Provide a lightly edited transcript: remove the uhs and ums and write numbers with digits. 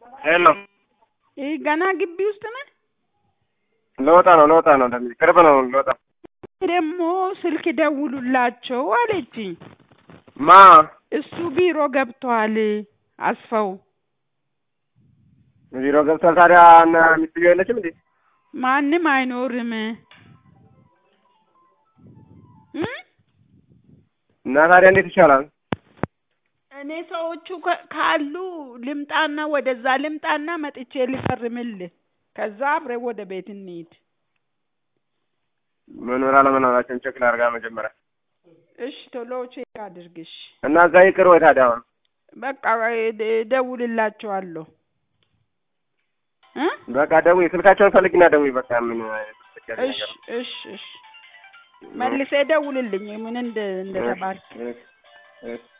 ሄሎ ገና ግቢ ውስጥ ነህ? ልወጣ ነው እንደዚህ ቅርብ ነው ልወጣ። ደግሞ ስልክ ደውሉላቸው አለችኝ። ማ እሱ ቢሮ ገብቷል አስፋው። ቢሮ ገብቷል። ታዲያ እና ሚስትዮ የለችም እንዴ? ማንም አይኖርም። እና ታዲያ እንዴት ይቻላል? እኔ ሰዎቹ ካሉ ልምጣና ወደዛ ልምጣና መጥቼ ልፈርምልህ። ከዛ አብረን ወደ ቤት እንሂድ። መኖር አለመኖራቸውን ቼክ ላድርጋ መጀመሪያ። እሺ ቶሎ ቼክ አድርግሽ። እና እዛ ይቅር ወይ ታዲያ? አሁን በቃ ደውልላቸዋለሁ። በቃ ደውይ፣ ስልካቸውን ፈልግና ደውይ። በቃ ምን እሺ መልሴ ደውልልኝ ምን እንደተባልክ።